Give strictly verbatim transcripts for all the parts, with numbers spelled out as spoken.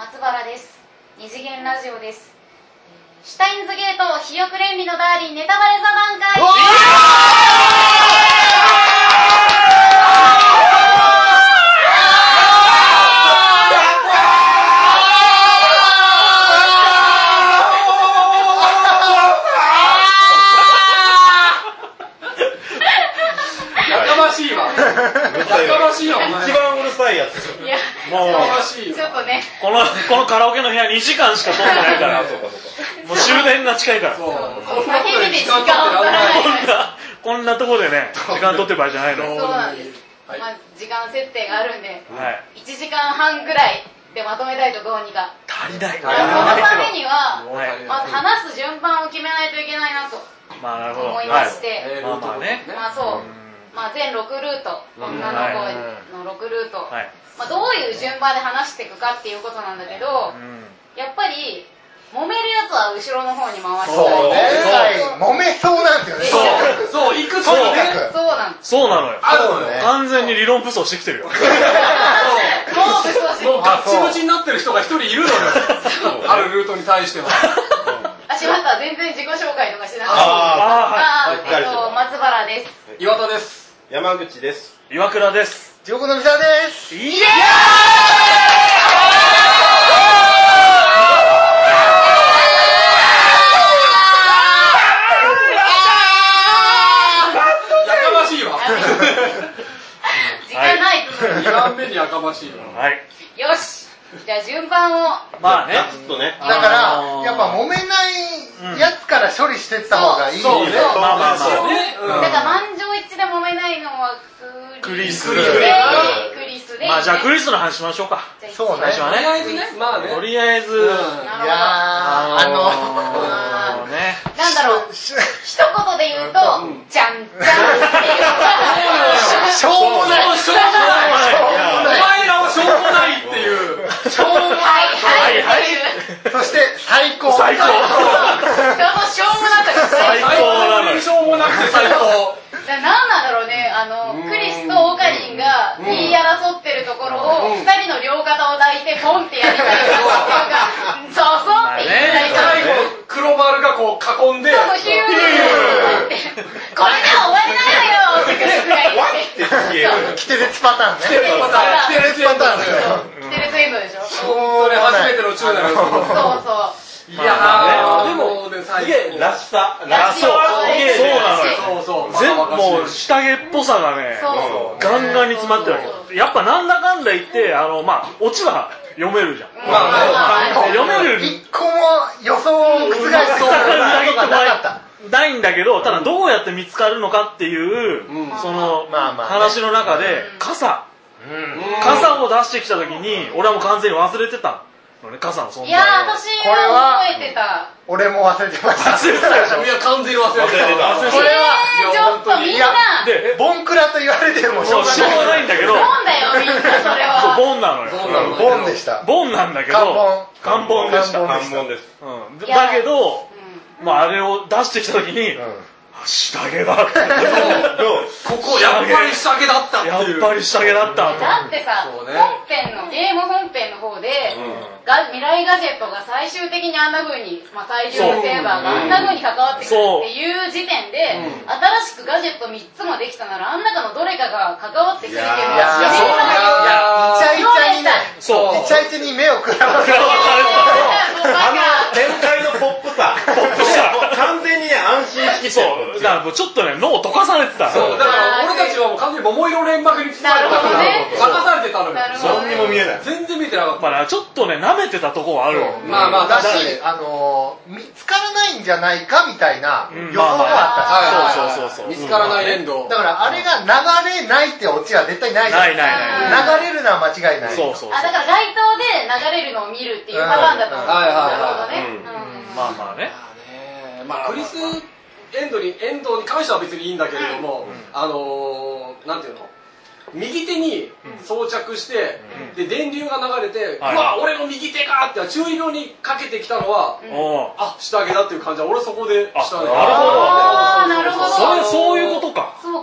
松原です。二次元ラジオです。シュタインズゲート肥沃連理のダーリンネタバレ座談会。 やかましいわ。やかましいわ。 一番うるさいやつ。 いや、 もうちょっとね、 このこのカラオケの部屋にじかんしか通ってないから、もう終電が近いから。 そう。こんまあ、ヘビで時間を取らないこんなこんなところでね、時間取ってる場合じゃないの。 そうなんです。 はい、 まあ、時間設定があるんで、 はい、 いちじかんはんぐらいでまとめたいとどうにか。 足りない。 そのためには、 はい、 まず話す順番を決めないといけないなと思いまして、 まあまあね、 まあそう、まあ、全ろくルート、女の子のろくルート、はい、まあ、どういう順番で話していくかっていうことなんだけど、うん、やっぱり揉めるやつは後ろの方に回したい。 そうね、揉めそうなんですよね。 そう、そう、いくつかね。 そうなんです。 そうなのよ。 あるのよ。 完全に理論武装してきてるよ。もう武装してる。 もうガッチムチになってる人が一人いるのよ。あるルートに対しては。 あ、しまった。全然自己紹介とかしてなかった。 ああ、えっと、松原です。 岩田です。 山口です。岩倉です。 地獄のみさです。 イエーイ。 時間ないと。 にばんめにやかましいわ。 はい。 よし。じゃあ順番を。 まあね。ちょっとね。 だからやっぱ揉めないやつから処理してった方がいい。 そうね。 まあまあまあね。 だから満場一致で揉めないのはクリス。 クリスで。 まあじゃあクリスの話しましょうか。 そうね。 最初はね。 とりあえずね。まあね。 とりあえず。 いやあのね。なんだろう。一言で言うとじゃんじゃんっていう。 しょうもない。 しょうもない。お前らはしょうもないっていう。 しょうもない。 はいはい。 そして最高。 最高。 そのしょうもなくて最高なのよ。 しょうもなくて最高。 何なんだろうね、あのクリスとオカリンが言い争ってるところをふたりの両肩を抱いてポンってやりたいなんかそうそうって言いたいから最後黒丸がこう囲んでそうヒューってこれじゃ終わりないのよってクリスが言ってキテレツパターンね。 キテレツパターン。 キテレツパターンキテレツエンドでしょ。 本当に初めてのチューナル。 そうそう。 いやーでもすげえらしさ。 らしさ。 そうなのよ。 そうそう。 全部もう下着っぽさがね、ガンガンに詰まってるわけ。やっぱなんだかんだ言ってあのまあオチは読めるじゃん。 まあ読める。 一個も予想を覆してそうなかった。 ないんだけど、ただどうやって見つかるのかっていうその話の中で傘傘を出してきた時に俺はもう完全に忘れてたのね、傘の存在を。 いや私は覚えてた。 俺も忘れてました。 忘れてたでしょ。 いや完全に忘れてた。 これはちょっとみんなでボンクラと言われてもしょうしょうがないんだけど。 ボンだよみんなそれは。 ボンなのよ。 ボンでした。 ボンなんだけど。漢本でした。漢本です。だけど、まああれを出してきた時に。下着だってここやっぱり下着だったっていう。 やっぱり下着だっただってさ、本編のゲーム本編の方で未来ガジェットが最終的にあんな風に最終のセーバーがあんな風に関わってくるっていう時点で新しくガジェットみっつもできたならあん中のどれかが関わってくるっていうのはイチャイチャにね、イチャイチャに目をくらませる。 あの展開のポップさ完全にね安心してそうだからもうちょっとね脳溶かされてた。 そうだから俺たちはもう完全に桃色連幕に包まれたから任されてたのよ。 何にも見えない。 全然見てなかった。 まあちょっとね舐めてたとこはある。 まあまあだしあの見つからないんじゃないかみたいな予想もあったし。そうそうそうそう。見つからないエンド。 だからあれが流れないってオチは絶対ないじゃない。 ないないない。流れるのは間違いない。 そうそう。 あだから街頭で流れるのを見るっていうパターンだと思う。なるほどね。 まあまあね。 まあクリスエンドにエンドに関しては別にいいんだけれども、あのなんていうの、右手に装着してで電流が流れて、うわ俺の右手かって注意量にかけてきたのは、あ下着だっていう感じは俺そこでしたね。 なるほど。 なるほど。 それそういうことか。 そう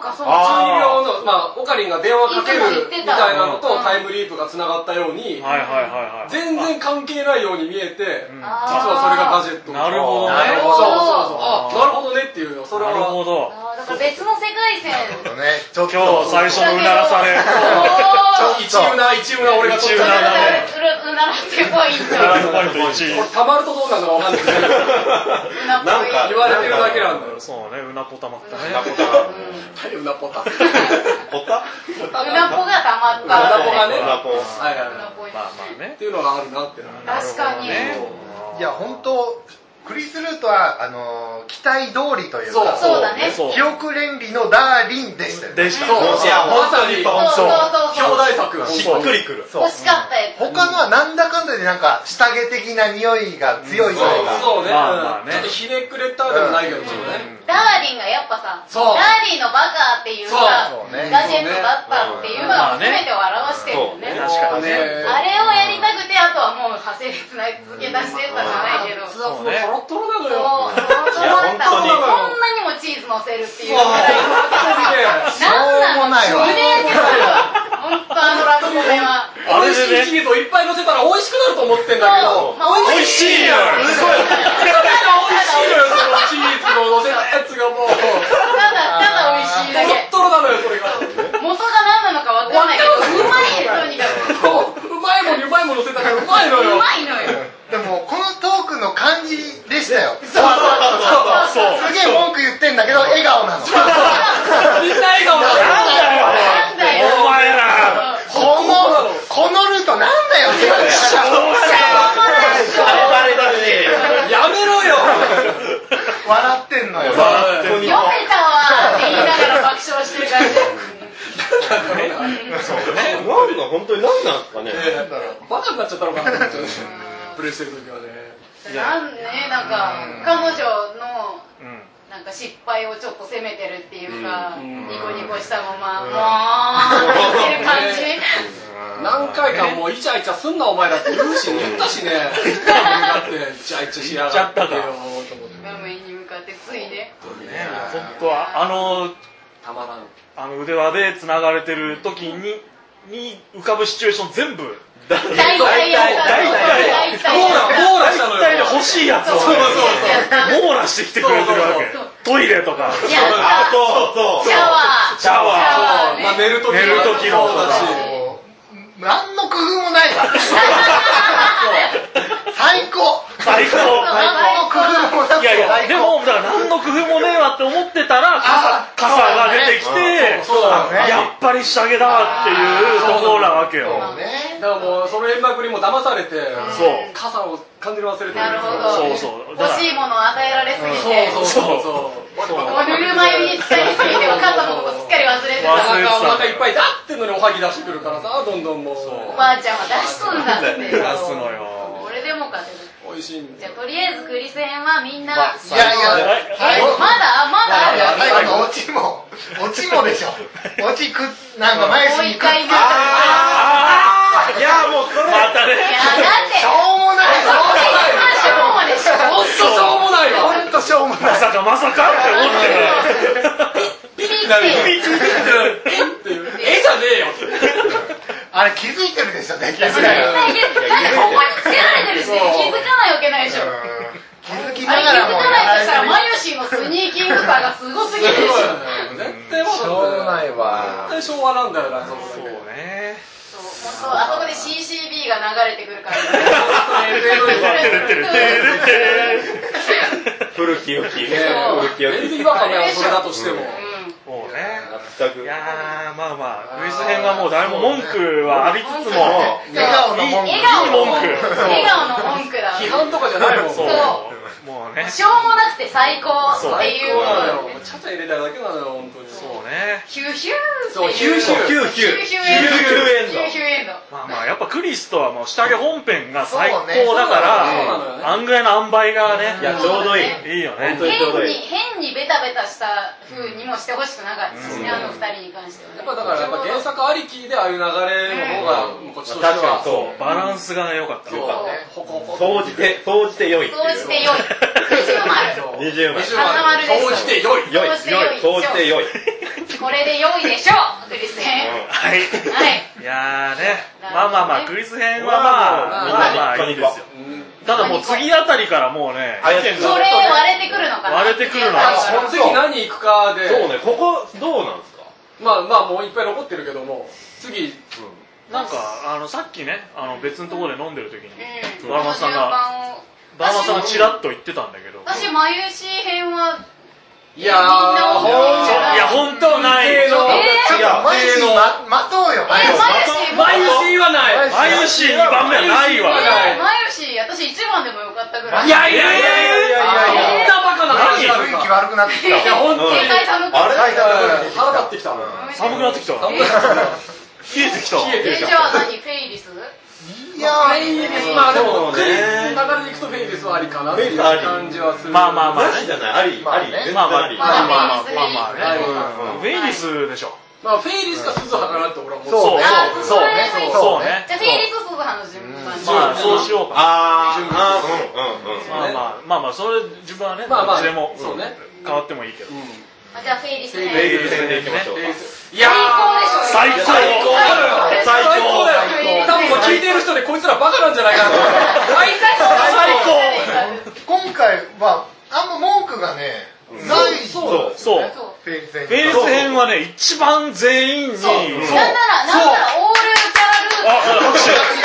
かそうじゅうにびか。 ょうの、まあ、オカリンが電話かけるみたいなのとタイムリープがつながったように、 はいはいはいはい。 全然関係ないように見えて、実あはそれがガジェット。 なるほどね。 なるほど。 そうそうそう。あ、なるほどねっていうの、それは。 なるほど。 あーだから別の世界線。 ね、ちょっと今日最初のうならされ。 一うな、一うな、俺がちょっと一うなだねうならってポイント。 うならポイントいちい。 これたまるとどうなるのかわかんないけど、 うななんか言われてるだけなんだよ。 そうね、うなぽたまったね。 うなぽた何うなぽた。うポタなぽがたまった。 なぽがね。 うなぽはいはいはうなぽいまあまあねい。っ。ていうのがあるなってな。 確かに。 いや本当クリス・ルートはあのー期待通りというそうか、 そうだね。 そう記憶連理のダーリンでしたよね。 でした。 そういやまさに、 そうそうそう兄弟作。 しっくりくるそう欲しかったやつ。 他のはなんだかんだでなんか下着的な匂いが強いというか、 そうね。 まあまあねちょっとひねくれたでもないけど、ちょっとね。 ダーリンがやっぱさ、 そうダーリンのバカっていうさ、 そうねガジェットだったっていうのが全てを表してるよね。 確かにね。 あれをやりたくて、あとはもう派生つな続け出してったじゃないけど。 そうね。トロットロなのそう、 よ。 そのところだったらこんなにもチーズ乗せるっていうぐらい。なんなの、 しょうもないわ無礼にするわ。ほんとあのラブコメは。 美味しいチーズをいっぱい乗せたら美味しくなると思ってんだけど、 美味しいよ。 美味しいのよ、そのチーズの乗せたやつがもう。 ただただ美味しいだけ。 トロットロなのよ、それが。 元が何なのかわかんないけど、うまいね、とにかく。 そううまいもんにうまいもん乗せたからうまいのうよ。 まいのよ。 でもこのトークの感じでしたよ。 そうそうそう。 すげえ文句言ってんだけど笑顔なの。 みんな笑顔だよ。 なんだよ。 お前ら。 このこのルートなんだよって言われたしょうもないしょ。 バレバレだねやめろよ。 笑ってんのよ。 読めたわって言いながら爆笑してる感じ。 そうねなんか本当に何なんですかねバカになっちゃったのかなと思ってプレイしてる時はね。 なんね、なんか彼女のうん。 なんか失敗をちょっと責めてるっていうか、 うんニコニコしたまま、もうって言ってる感じ。 何回かもうイチャイチャすんなお前だって言うし言ったしね。だってイチャイチャしやがってよと思って。 画面に向かってついね。 本当はあのたまらん。 あの腕輪で繋がれてる時にに浮かぶシチュエーション全部大体やった大体網羅したのよ。 大体欲しいやつをそうそう網羅してきてくれてるわけそう。 トイレとかやったそうそうシャワーシャワーねまあ寝る時寝る時のそうだし。 何の工夫もないわ。最高。 最高。 何の工夫もなくいやいや、 最高。 でも、だから何の工夫もねえわって思ってたら、傘、傘が出てきて、 そうだね。 やっぱり下着だっていうところなわけよ。 そうね。 だからもうその円幕にも騙されて、 そう。 傘を完全に忘れてる。 なるほど。 そうそう。だから欲しいものを与えられすぎて、 そうそうそうそう。 もうぬるま湯に使いすぎてお母さんのことすっかり忘れてた。 忘れてたお腹いっぱいだってのにおはぎ出してくるからさ、どんどんもう。 おばあちゃんは出しとんだって。 出すのよ。 俺でもかって。 美味しいんじゃあとりあえずクリス編はみんな、 いやいや、 え、まだまだあるよ。 最後のオチも、オチもでしょ。オチく、なんか前もうに一回見たら。 あーいやもうこれまたね。 いや、だって、 しょうもない。 それ一番しょうもでしょ。 ほんとしょうもないわ。 ほんとしょうもない。 まさかまさかって思ってる。 ピッて。 っていう絵じゃねえよ。 あれ気づいてるでしょ、絶対。 絶対だってここにつけられてるし、気づかないわけないでしょ。 気づきあれ気づながらもかないとしたら、 やマヨシーのスニーキングさがすごすぎるでしょ。 絶対わしょうもないわ。 絶対昭和なんだよな、そこそうだけ。 ね。 そう、あそこで シーシービー が流れてくるから。 古き良き古き良き全然違和感ないわ、それだとしても。 もうね。 全くいやー、まあまあ、クイズ編はもう誰も文句は浴びつつも、 笑顔の文句。 笑顔の文句。 いい文句笑顔の文句だ。 批判とかじゃないもん。 そうそ。 もうね。 しょうもなくて最高っていうそうなのの。 よ。ちゃちゃ入れたいだけなのよ、本当に。 そうね。 ヒューヒューそう、 っていう。 ヒューヒュー。 ヒューヒューヒューヒューエンド。 ヒューヒューエンドヒューヒューエンド。 まあまあ、やっぱクリスとはもう下着本編が最高だかそうなのよら、あんぐらいの塩梅がね、 いやちょうどいいいいよね本。当にちょうどいい変に、変にベタベタした風にもしてほしくなかったですね、あの二人に関してはね。 やっぱだから、やっぱ原作ありきでああいう流れの方が、こっちとして確かはに。そうバランスが良かった。 そうよかったねほこほこ。 総じて総じて良いっていう総じて良い。二重丸。 二重丸花丸です総じて良い。 良い総じて良い総じて良いこれで良いでしょう、クリス編。 はい。 はい。 いやーね、まあまあまあ、クリス編はまあ、まあまあいいですよ。ただもう次あたりからもうね、 それ割れてくるのかな。 割れてくるの次何行くかで。 そうね、ここどうなんですか？ まあまあもういっぱい残ってるけども、次、 なんかあのさっきね、あの別のところで飲んでる時に、 うん、 バラマさんがバラマさんがチラッと言ってたんだけど、 私マユシ編はいやー、ほんいや本当ない。 えー、 ちょっとマユシ待とうよ。 マユシはない。 マユシにばんめはないわ。 マユシ私いちばんでもよかったぐらい。 いやいやいやいやいやいや、そんなバカな話があるか。 雰囲気悪くなってきた。いや本当に。 警戒寒くなってきた。 腹立ってきた。 寒くなってきた。冷えてきた。 えー、じゃあ何フェイリス？ いやフェイリス、まあでもクリス流れでいくとフェイリスはありかなっていう感じはする。 まあまあまあなしじゃない、あり、あり、全然まあまああり。 まあまあまあまあね。 フフェイリスでしょ。 まあフェイリスか鈴葉かなって俺は思って。 そうそうね。 そうね。 じゃあフェイリス鈴葉の順番。 まあそうしようか。 あー、あー、うんうんうん。 まあまあまあまあそれ自分はね、どまあまあっちでもそうね変わってもいいけど。 じゃあフェイリス編。 フェイリス編でいきましょうか。 いやー、 最高でしょ。 最高最高だよ。多分もう聞いてる人でこいつらバカなんじゃないかなと。 最今回はあんま文句がねない。 そうそう。 フェイリス編。 フェイリス編はね一番全員に。 なんならなんならオールキャラルート。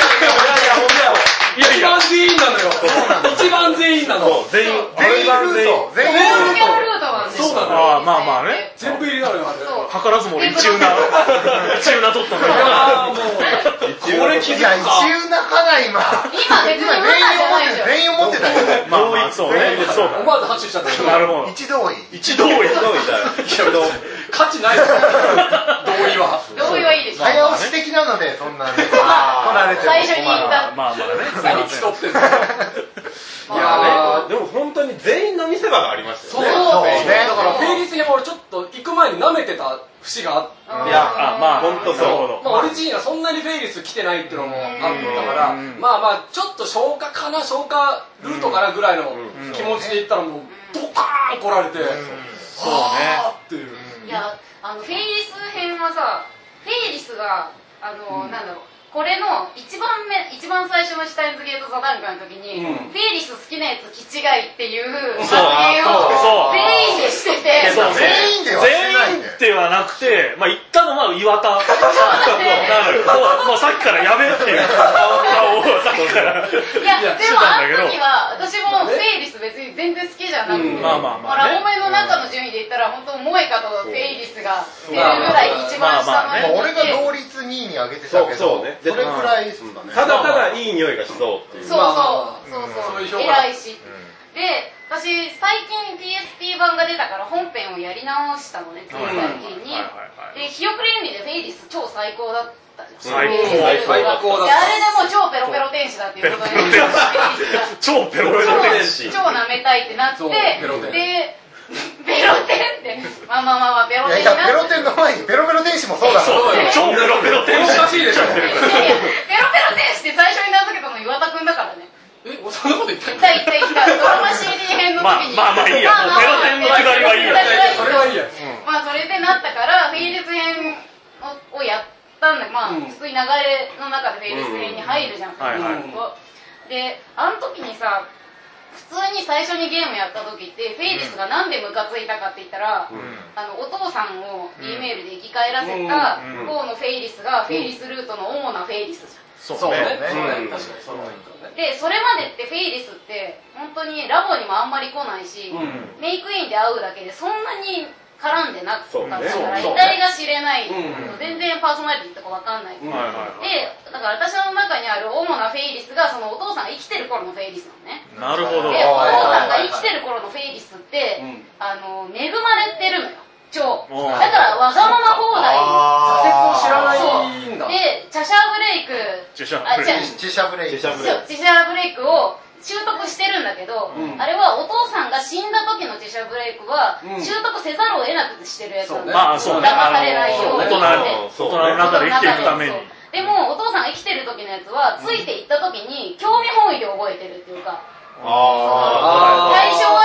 いやいや一番全員なのよ。一番全員なの。 全員全員ルート。全員ルート。 オールキャラルートなんですよ。 そうなのよ。 ああまあまあね。 全部入れなのよあれ。 図らずも俺一運な一運な取ったんだけど。 ああもうこれ気づくいや一か。 運なかな今。 今別に今全員思ってた。全員思ってたよ。 まあまあそうね。そうだ。 思わず拍手しちゃったけど。 なるほど。 一同意。 一同意。 どういった価値ないですよ。同意は。 同意はいいでしょ。 早押し的なのでそんなね取られても最初に言った。 まあまあね。 何競ってんの。 いやね、でも本当に全員の見せ場がありましたよね。 そうねだからフェイリス編俺ちょっと行く前に舐めてた節があって。 いや、 あまあ本当そう。 まあ俺自身はそんなにフェイリス来てないっていうのもあったから、まあまあちょっと消化かな消化ルートかなぐらいの気持ちで行ったらもうドカーン来られて、 そうね。 っていう。 いやあのフェイリス編はさ、フェイリスがあのなんだろう。これの一番目一番最初のシュタインズゲート座談会の時に、フェイリス好きなやつ気違いっていう発言を全員でしてて、 全員ではしてないんだよ。 全員ではなくて、まあ言ったのは岩田。もうさっきからやべえっていう顔をさっきから。 いやでもあの時は私もフェイリス別に全然好きじゃなくて、 まあまあまあラボメの中の順位で言ったら本当萌香とフェイリスが出るぐらい一番下まで。 俺が同率にいに上げてたけど、それくらいですかね。 ただただいい匂いがしそうっていう。 そうそうそうそう偉いし。で私最近 ピーエスピー 版が出たから本編をやり直したのね、つい最近に。でひよくれんりでフェイリス超最高だったじゃん。 最高。 であれでもう超ペロペロ天使だっていうことで、 超ペロペロ天使。 超舐めたいってなって、でペロテンって、まあまあまあまあペロテンいやいやペロテンの前にペロペロ天使もそうだから。 超ペロペロ天使。 おかしいでしょ。 ペロペロ天使って最初に名付けたの岩田くんだからね。 え、そんなこと言ったっけ？言った言った言った。ドラマ シーディー 編の時に。 まあまあいいや。ペロテンのくだりはいいや。 それはいいや。 まあそれでなったからフェイリス編をやったんだ。まあ普通に流れの中でフェイリス編に入るじゃん。で、あの時にさ。普通に最初にゲームやった時ってフェイリスがなんでムカついたかって言ったら、うん、あのお父さんを E メールで生き返らせた方のフェイリスがフェイリスルートの主なフェイリスじゃん。 そうね。確かにそうね。 でそれまでってフェイリスって本当にラボにもあんまり来ないし、うん、メイクインで会うだけでそんなに絡んでなかったから、ね、遺体が知れない、うん、全然パーソナリティとか分かんない、うん、でだから私の中にある主なフェイリスがそのお父さんが生きてる頃のフェイリスなのね。 なるほど。 でお父さんが生きてる頃のフェイリスって、うん、あの恵まれてるのよ超。だからわがまま放題挫折を知らないんだ。 でチャシャーブレイクチャシャーブレイクチャシャーブレイクチャシャーブレイクを習得してるんだけど、うん、あれはお父さんが死んだ時の自社ブレイクは、うん、習得せざるを得なくしてるやつなんだ、ね、 まあそうね、 騙されないように大人の中で生きていくために。 でもお父さんが生きてる時のやつはついていった時に興味本位で覚えてるっていうか、あ対象相手を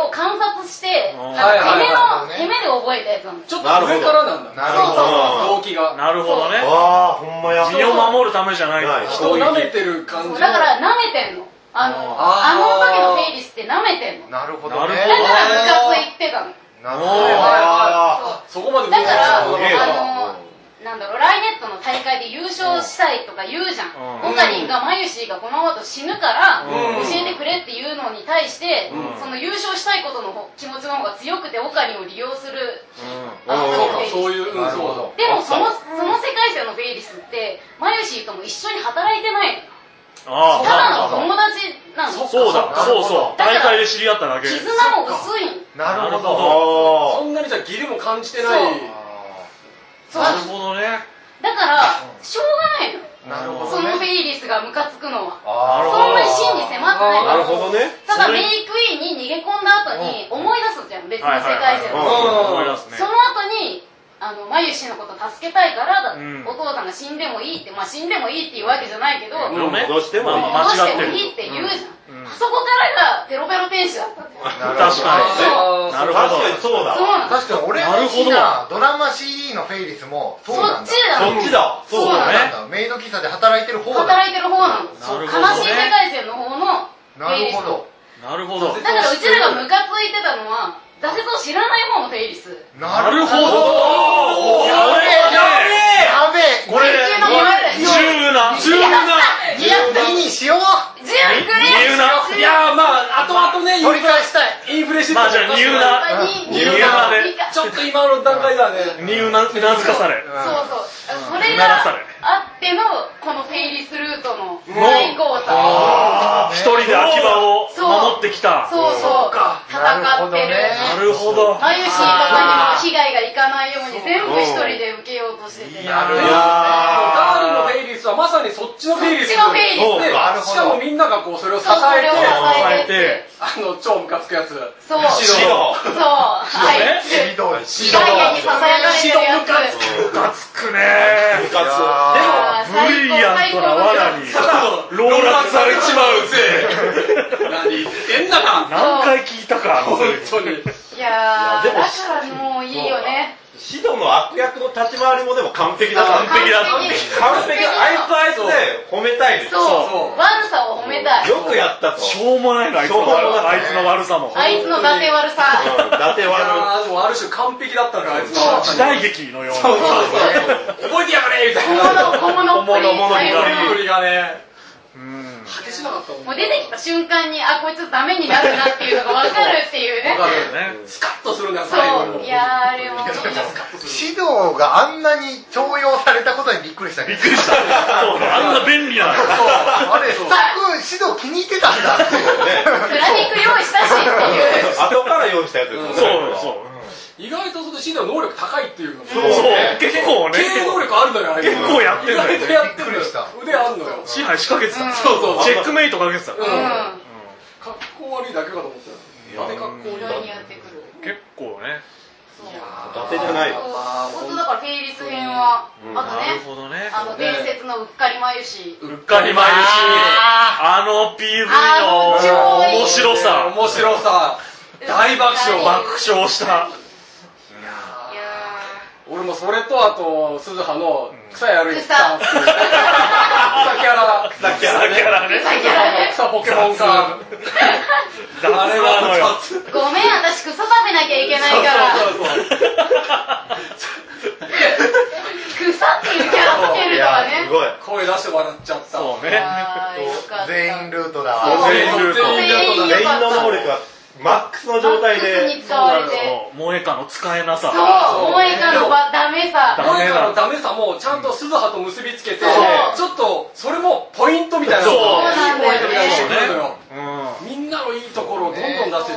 を観察して、攻めの、攻めで覚えたやつなの。 ちょっと上からなんだ。 なるほど。 動機が。 なるほどね。 ああ、ほんまや。 身を守るためじゃない。 人を舐めてる感じ。 だから舐めてんの。あの、あの時のフェイリスって舐めてんの。 なるほどね。 だからムカついてたの。 なるほど。 そこまでだから、あの、なんだろう、ライネットの大会で優勝したいとか言うじゃん。オカリンがマユシーがこのままと死ぬから教えてくれっていうのに対して、その優勝したいことの気持ちの方が強くてオカリンを利用する。 そういう、うん、そうでもその、その世界線のフェイリスって、マユシーとも一緒に働いてないの。 ああ、 ただの友達なの。 そうだ、そうそう。大会で知り合っただけ。 絆も薄い。 なるほど。 そんなにじゃ義理も感じてない。 なるほどね。 だから、しょうがないの。 なるほど。 そのフェイリスがムカつくのは。 なるほそんなに真に迫ってない。 なるほどね。 ただメイクイーンに逃げ込んだ後に思い出すじゃん、別の世界線の。 思い出すね。 その後に、あの、マユシのこと助けたいからだ、うん、お父さんが死んでもいいって、まあ死んでもいいっていうわけじゃないけど、 うん、 戻してもいい。 戻してもいいって言うじゃん。うん、そこからがペロペロ天使だったんだよ。 確かに。 そう。 なるほど。 そうだ。 そうなん確かに俺の好きなドラマ シーディー のフェイリスもそうなんだ。 そっちだ。 そっちだ。 そうなんだ。メイド喫茶で働いてる方だ。 働いてる方なの。そう。悲しい世界線の方のフェイリス。 なるほど。 なるほど。 だからうちらがムカついてたのは、挫折を知らない方のフェイリス。 なるほど。 やべえやべえこれ、十な、十な。 ににしよう。 じゅうくれ。 いやーまあ、後々ね、 取り返したい。 インフレしてまあじゃあ、ニューナ。 ニューナで。 ちょっと今の段階だね。 ニューナ、うなずかされ。 そうそう。それがあっての、このフェイリスルートの最高さ。 一人で秋葉を守ってきた。 そうそう。戦ってる。 なるほど。 マユシーとかにも被害がいかないように全部一人で受けようとしてて。 なるほど。ダーリンのフェイリスはまさにそっちのフェイリス。 そっちのフェイリスで。 しかもみんながこうそれを支えて、あの超ムカつくやつ。 そう。 シド。 そう。はい。 シド。 シド。ガイアにささやかれてるやつ。 ムカつくね。 ムカつく。でも、ブリリアントな罠に、籠絡されちまうぜ。 何言ってんだか。 何回聞いたか。 本当に。 いやー、だからもういいよね。 シドの悪役の立ち回りもでも完璧だった。 完璧だった。 完璧だ。あいつあいつで褒めたいです。 そう。悪さを褒めたい。 よくやったと。 しょうもないの、あいつの悪さも。 あいつの伊達悪さ。 伊達悪。 でもある種完璧だったから、あいつの。 時代劇のような。 そうそうそう。覚えてやがれみたいな。 小物っぽい。 小物っぽいがね。 果てしなかったもん。もう出てきた瞬間に、あ、こいつダメになるなっていうのが分かるっていうね。 分かるね。スカッとするんだよ、 最後に。いやー、あれも。 シドがあんなに重用されたことにびっくりしたけど。 びっくりした。あんな便利なの。 あれ、スタッフ、シド気に入ってたんだっていうね。 プラ肉用意したしっていう。 後から用意したやつですね。そうそう。 意外とそのシドの能力高いっていうの。 そう、結構ね。 経営能力あるのよ、あれ。 結構やってるのよ。 意外とやってる。腕あるのよ。 支配仕掛けてた。 そうそう。 チェックメイトかけてた。 格好悪いだけかと思ったよ。なんで格好悪いにやってくる。 結構ね。 いや伊達じゃないよ。 本当だからフェイリス編は、あとね、あの伝説のうっかりまゆし。 うっかりまゆし。あの ピーブイ の面白さ。 面白さ。大爆笑。 爆笑した。 俺もそれとあと鈴葉の草やるい草っていう草キャラ草キャラね草ポケモンか雑なのよ。 ごめん、私草食べなきゃいけないから草っていうキャラつけるとかね。 声出して笑っちゃった。 そうね。 全員ルートだわ。 全員ルート。 全員の能力はマックスの状態で萌えかの使えなさ。 そう、萌えかのダメさ。 萌えかのダメさもちゃんと鈴葉と結びつけて、ちょっとそれもポイントみたいな。 そうなんだよね。みんなのいいところをどんどん出してって。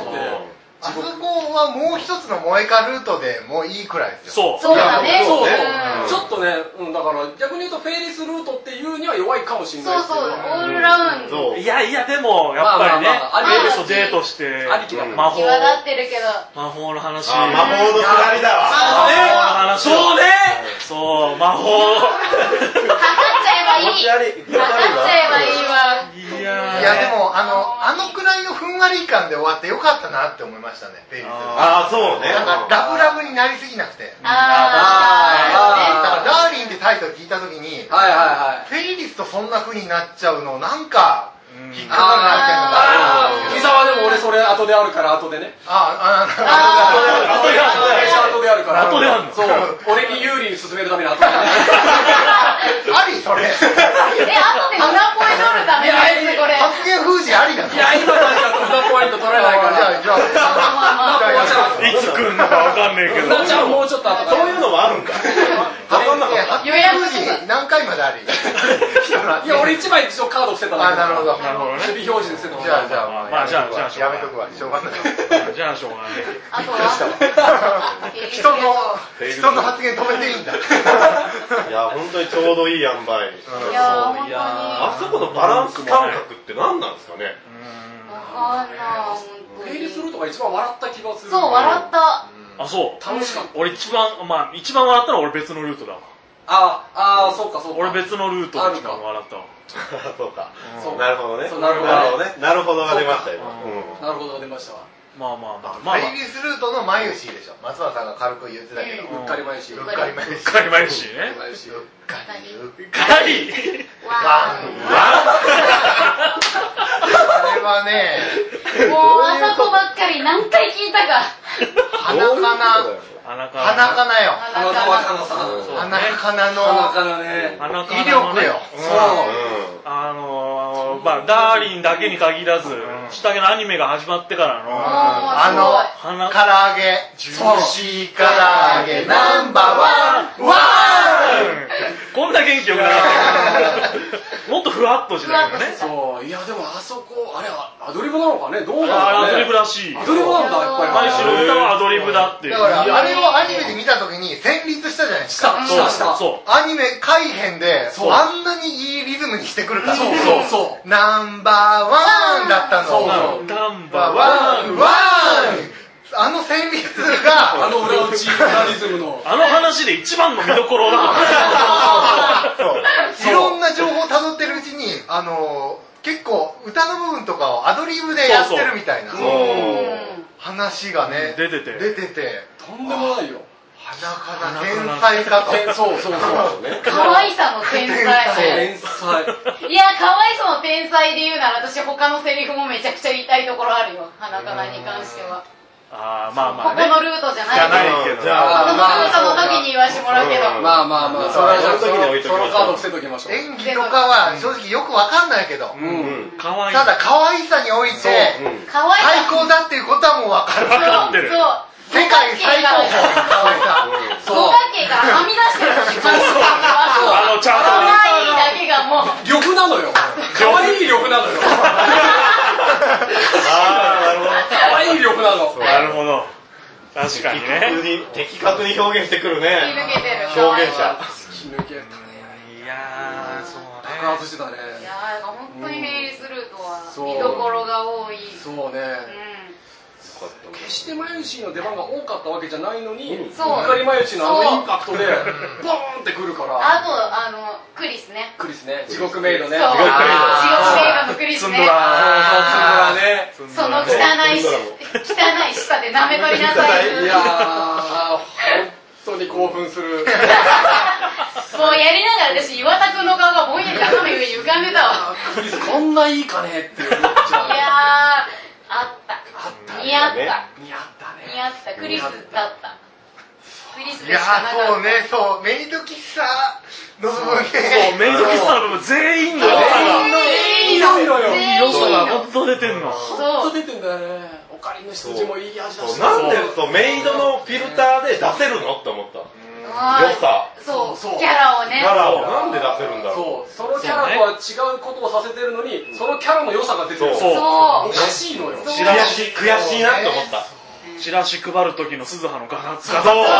あそこはもう一つの萌えかルートでもういいくらいですよ。 そう。そうだね。 そうそう。ちょっとね、だから逆に言うとフェイリスルートっていうには弱いかもしれない。 そうそう、オールラウンド。 いやいや、でもやっぱりね、デートして魔法。 際立ってるけど。 魔法の話。 魔法のくだりだわ。 魔法の話。そうね。そう、魔法。 かかっちゃえばいい。かかっちゃえばいいわ。 いやいやでもあのあのくらいの雰ふんわり感で終わってよかったなって思いましたね、ペイリスルート。 ああ、そうね。 なんかラブラブになりすぎなくて。 ああ、だからダーリンってタイトル聞いたときに、 はいはいはい。 フェイリスとそんな風になっちゃうのなんか引っかかるなっていうのがある。 伊沢でも俺それ後であるから後でね。 ああ、 後で後であるから。 後であるの。 そう。俺に有利に進めるために後で。 ありそれ。 え、後で裏ポイ取るためのやつこれ。 発言封じありだな。 いや、今だと裏ポイント取れないから。 じゃあ、じゃあ、 いつ来んのかわかんねえけど。 じゃあもうちょっと後そういうのもあるんか。 予約封じ何回まであり？ いや、俺一枚一応カード伏せたあ、なるほど。 なるほどね。 守備表示で伏せた。 じゃあ、じゃあ、 まあ、じゃあ、じゃあ、 やめとくわ。しょうがない。 じゃあ、しょうがない。 あとは人の、人の発言止めていいんだ。 いや、本当にちょうどいい塩梅。 いや、本当に。 あそこのバランス感覚って何なんですかね。 わかんない。 ペイリスルートが一番笑った気がする。 そう、笑った。 あ、そう。 楽しかった。 俺一番、まあ、一番笑ったのは俺別のルートだわ。 ああ、そうかそうか。 俺別のルートで一番笑ったわ。 そうか。 そうなるほどね。 なるほどね。なるほどが出ましたよ。 なるほどが出ましたわ。 まあまあまあ。 フェイリスルートの眉シでしょ。松原さんが軽く言ってたけど。 うっかり眉シ。 うっかり眉シ。 うっかり眉シね。 眉シ。 うっかり。 うっかり。 わあれはね、 もうあそこばっかり何回聞いたか。 鼻かな。 鼻か鼻かなよ。 花澤香菜さん。 鼻かなの。 鼻かなね。 鼻か威なのね。 力よ。 そう。 あのー、まあ、ダーリンだけに限らず、下着のアニメが始まってからの、 あの、 鼻唐揚げ、ジューシー唐揚げナンバーワン、ワンこんな元気よくなかったけど、もっとふわっとしてたけどね。 そう。いや、でもあそこ、あれ、アドリブなのかねどうなのあアドリブららしい。 アドリブなんだ、やっぱり。 毎週の歌はアドリブだっていう。 だから、あれをアニメで見たときに戦慄したじゃないですか。 した、した、した。 そう。 アニメ改編で、 そうあんなにいいリズムにしてくるから。 そうそうそう。 ナンバーワンだったの。 そうナンバーワワン。 ン、ワンあの旋律が、 あの裏打ち、裏リズムの。 あの話で一番の見どころだからいろんな情報をたどってるうちに、あのー、結構歌の部分とかをアドリブでやってるみたいな話がね、 出てて。 出てて、 とんでもないよ。 鼻かな天才かと。 そうそうそう。 可愛さの天才。 天才。 いや、可愛さの天才で言うなら私他のセリフもめちゃくちゃ言いたいところあるよ。花かなに関しては。 ああ、まあまあここのルートじゃないじゃないけど。 じゃあ、 そのルートの時に言わしてもらうけど。 まあまあまあ、それはじゃあ、そその時に置いときましょうのカード伏せときましょう。 演技とかは正直よくわかんないけど、 うん。 かわいい。 ただ可愛さにおいて可愛最さ。 高だっていうことはもうわかる。 わかってるそう。 世界最高峰の可愛さ。 五角形からはみ出してるのに感じる。 あの、ちゃんとね。 可愛いだけがもう。 呂布なのよ。可愛い呂布なのよ。 ああ、なるほど。 可愛い呂布なの。 なるほど。確かにね。 的確に表現してくる突き抜ね。 けてる。 表現者。 突き抜けたね。 いやー、そうね。 爆発してたね。 いやー、本当にフェイリスルートはそう見どころが多い。 そうね。 うん。 決してマユシーの出番が多かったわけじゃないのに、 そううっかりマユシーのあのインパクトで、ボーンってくるから。 あと、あの、クリスね。 クリスね。地獄メイドね。 そう。地獄地獄メイド。 メイドのクリスね。 ツンドラそうそう、つぶらね。 その汚いし、汚い舌で舐め取りなさい。 いやー、本当に興奮する。 もうやりながら私、岩田くんの顔がぼんやり頭の上に浮かんでたわ。 クリスこんないいかねって思っちゃう。 いやー、あった。似合った。 似合ったね。 似合った。クリスだった。クリスいやでしかなかった。 ーそうね、そう、メイド喫茶の部分そう、 ね。 メイド喫茶の部分全員の良さが、 いいのよ。 全員良さがほんと出てんの。 ほんと出てんだよね。オカリンの羊もいい味だし。 なんでそうメイドのフィルターで出せるのって思った。 あー良さ。 そう、 そうキャラをね。 キャラをなんで出せるんだろう。 そう、そのキャラとは違うことをさせてるのに、そのキャラの良さが出てる。 そうそうおかしいのよ。 そう悔しい、悔しいなって思った。 チラシ配る時の鈴葉の画像。 そうそうそう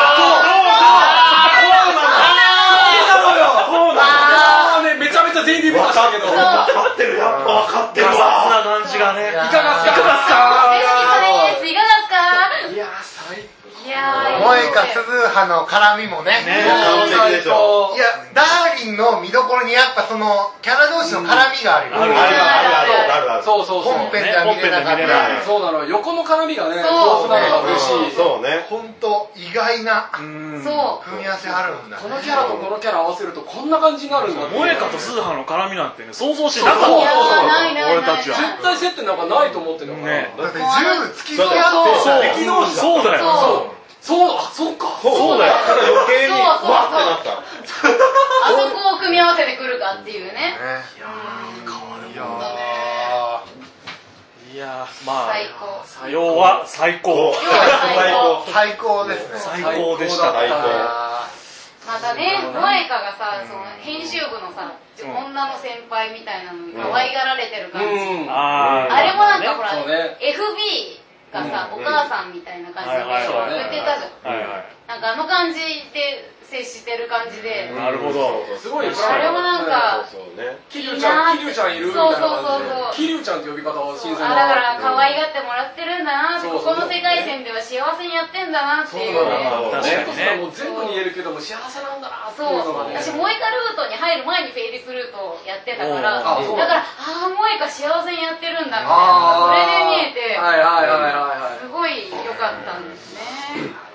そうなのよ。めちゃめちゃ全員で見ましたけど。 分かってる、やっぱ分かってるガわ。 サツな感じがね。 いかがすか。いかがすか。 です。いかがですか。 いやー、最いやー、 萌歌鈴葉の絡みもね。 ね完璧でしょ。 いや、ダーリンの見どころにやっぱそのキャラ同士の絡みがあるよ。 あるあるあるあるあるある。 る。 そうそうそう。 本編では見れなかった。 そうなの、横の絡みがね、豊富なのが嬉しい。 そうね。 本当意外なそう組み合わせあるんだ。 このキャラとこのキャラ合わせるとこんな感じになるんだ。 萌香と鈴葉の絡みなんてね、想像しなかった。俺たちは。 絶対接点なんかないと思ってるのね。 だって銃突きつけ合って敵同士だ。 そうだよ。 そう、あ、そうか。 そうだよ。 だから余計にわってなった。 あそこを組み合わせてくるかっていうね。 いやー、変わるもんだね。 いやー、まあ、 最高。 要は最高。 最高。 最高ですね。 最高でした。 最高。 またね、萌香がさ、その編集部のさ、女の先輩みたいなのに可愛がられてる感じ。あれもなんかほら、エフビー。がさ、お母さんみたいな感じで言ってたじゃん。なんかあの感じで接してる感じで。 なるほど。 すごい。 あれもなんか、 キリュウちゃん、キリュウちゃんいるみたいな感じで。キリュウちゃんって呼び方は新鮮だ。だから可愛がってもらってるんだなって、ここの世界線では幸せにやってんだなっていうね。 確かにね。もう全部に言えるけども幸せなんだなっていうのがね。 私、萌香ルートに入る前にフェイリスルートをやってたから、だから、ああ、萌香幸せにやってるんだみたいな、それで見えて、 はいはいはいはい。 すごい良かったんですね。